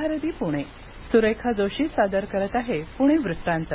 भारती पुणे. सुरेखा जोशी सादर करत आहे पुणे वृत्तांत.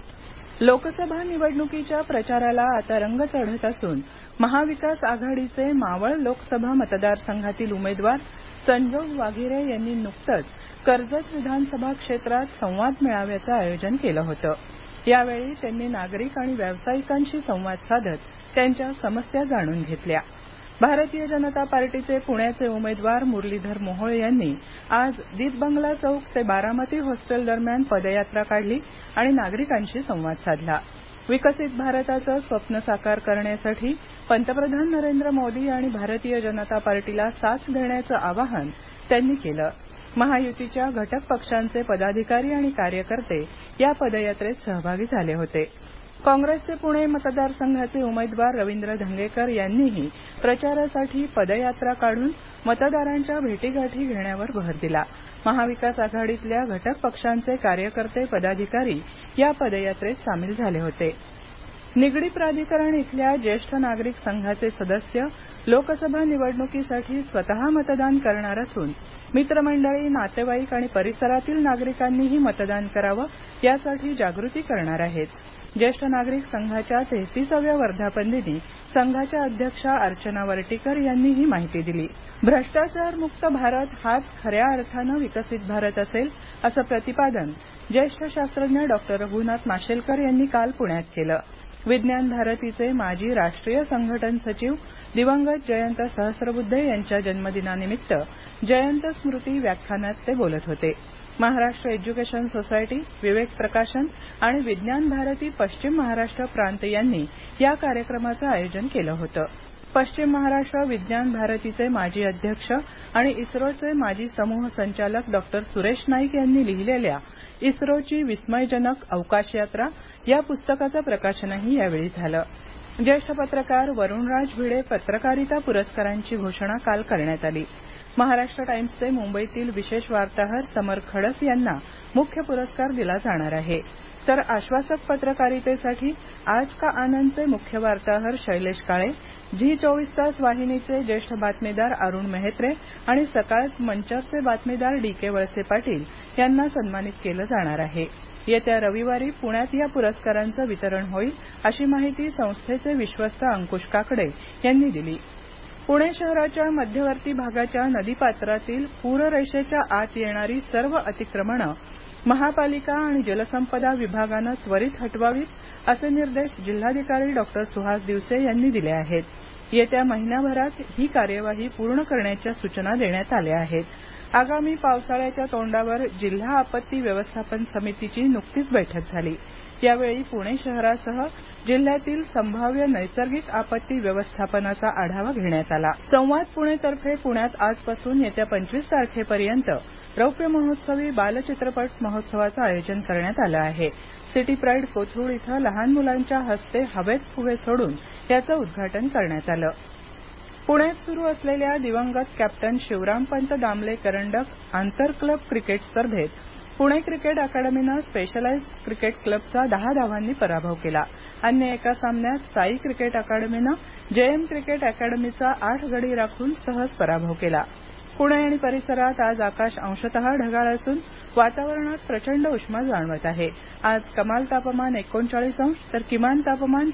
लोकसभा निवडणुकीच्या प्रचाराला आता रंग चढत असून महाविकास आघाडीचे मावळ लोकसभा मतदारसंघातील उमेदवार संजोग वाघिरे यांनी नुकतंच कर्जत विधानसभा क्षेत्रात संवाद मेळाव्याचं आयोजन केलं होतं. यावेळी त्यांनी नागरिक आणि व्यावसायिकांशी संवाद साधत त्यांच्या समस्या जाणून घेतल्या. भारतीय जनता पार्टीचे पुण्याचे उमेदवार मुरलीधर मोहोळ यांनी आज दीपबंगला चौक ते बारामती हॉस्टेल दरम्यान पदयात्रा काढली आणि नागरिकांशी संवाद साधला. विकसित भारताचं स्वप्न साकार करण्यासाठी पंतप्रधान नरेंद्र मोदी आणि भारतीय जनता पार्टीला साथ देण्याचं आवाहन त्यांनी केलं. महायुतीच्या घटक पक्षांचे पदाधिकारी आणि कार्यकर्ते या पदयात्रेत सहभागी झाले होते. काँग्रेसचे पुणे मतदारसंघाचे उमेदवार रवींद्र धंगेकर यांनीही प्रचारासाठी पदयात्रा काढून मतदारांच्या भेटीगाठी घेण्यावर भर दिला. महाविकास आघाडीतल्या घटक पक्षांचे कार्यकर्ते पदाधिकारी या पदयात्रेत सामील झाले होते. निगडी प्राधिकरण इथल्या ज्येष्ठ नागरिक संघाचे सदस्य लोकसभा निवडणुकीसाठी स्वतः मतदान करणार असून मित्रमंडळी, नातेवाईक आणि परिसरातील नागरिकांनीही मतदान करावं यासाठी जागृती करणार आहेत. ज्येष्ठ नागरिक संघाच्या 33व्या वर्धापनदिनी संघाच्या अध्यक्षा अर्चना वर्टीकर यांनी ही माहिती दिली. भ्रष्टाचारमुक्त भारत हाच खऱ्या अर्थानं विकसित भारत असेल असं प्रतिपादन ज्येष्ठ शास्त्रज्ञ डॉक्टर रघुनाथ माशेलकर यांनी काल पुण्यात केलं. विज्ञान भारतीचे माजी राष्ट्रीय संघटन सचिव दिवंगत जयंत सहस्रबुद्धे यांच्या जन्मदिनानिमित्त जयंत स्मृती व्याख्यानात ते बोलत होते. महाराष्ट्र एज्युकेशन सोसायटी, विवेक प्रकाशन आणि विज्ञान भारती पश्चिम महाराष्ट्र प्रांत यांनी या कार्यक्रमाचं आयोजन केलं होतं. पश्चिम महाराष्ट्र विज्ञान भारतीचे माजी अध्यक्ष आणि इस्रोचे माजी समूह संचालक डॉक्टर सुरेश नाईक यांनी लिहिलेल्या इस्रोची विस्मयजनक अवकाश यात्रा या पुस्तकाचं प्रकाशनही यावेळी झालं. ज्येष्ठ पत्रकार वरुणराज भिडे पत्रकारिता पुरस्कारांची घोषणा काल करण्यात आली. महाराष्ट्र टाइम्सचे मुंबईतील विशेष वार्ताहर समर खडस यांना मुख्य पुरस्कार दिला जाणार आहे. तर आश्वासक पत्रकारितेसाठी आज का आनंदचे मुख्य वार्ताहर शैलेश काळे, झी 24 तास वाहिनीचे ज्येष्ठ बातमीदार अरुण मेहत्रे आणि सकाळ मंचरचे बातमीदार डी के वळसे पाटील यांना सन्मानित केलं जाणार आहे. येत्या रविवारी पुण्यात या पुरस्कारांचं वितरण होईल अशी माहिती संस्थेचे विश्वस्त अंकुश काकडे यांनी दिली. पुणे शहराच्या मध्यवर्ती भागाच्या नदीपात्रातील पूररेषेच्या आत येणारी सर्व अतिक्रमणं महापालिका आणि जलसंपदा विभागानं त्वरित हटवावीत असे निर्देश जिल्हाधिकारी डॉक्टर सुहास दिवसे यांनी दिले आहेत. येत्या महिन्याभरात ही कार्यवाही पूर्ण करण्याच्या सूचना देण्यात आल्या आहेत. आगामी पावसाळ्याच्या तोंडावर जिल्हा आपत्ती व्यवस्थापन समितीची नुकतीच बैठक झाली. यावेळी पुणे शहरासह जिल्ह्यातील संभाव्य नैसर्गिक आपत्ती व्यवस्थापनाचा आढावा घेण्यात आला. संवाद पुणेतर्फे पुण्यात आजपासून येत्या 25 तारखेपर्यंत रौप्य महोत्सवी बालचित्रपट महोत्सवाचं आयोजन करण्यात आलं आहे. सिटी प्राईड कोथरूड इथं लहान मुलांच्या हस्ते हवेत फुगे सोडून याचं उद्घाटन करण्यात आलं. पुण्यात सुरू असलेल्या दिवंगत कॅप्टन शिवरामपंत दामले करंडक आंतर क्लब क्रिकेट स्पर्धेत पुणे क्रिकेट अकादमीनं स्पेशलाइज्ड क्रिकेट क्लबचा 10 धावांनी पराभव केला. अन्य एका सामन्यात साई क्रिकेट अकादमीनं जेएम क्रिकेट अकादमीचा 8 गडी राखून सहज पराभव केला. पुणे आणि परिसरात आज आकाश अंशतः ढगाळ असून वातावरणात प्रचंड उष्मा जाणवत आहे. आज कमाल तापमान 39 अंश तर किमान तापमान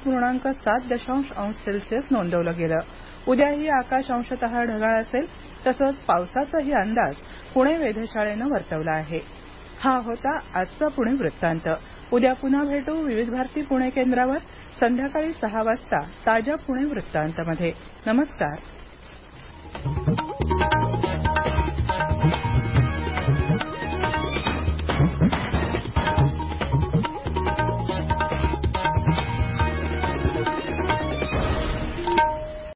24.7 अंश सेल्सिअस नोंदवलं गेलं. उद्याही आकाश अंशतः ढगाळ असेल तसंच पावसाचाही अंदाज पुणे वेधशाळेनं वर्तवला आहे. हा होता आजचा पुणे वृत्तांत. उद्या पुन्हा भेटू विविध भारती पुणे केंद्रावर संध्याकाळी 6 वाजता ताज्या पुणे वृत्तांतमध्ये. नमस्कार.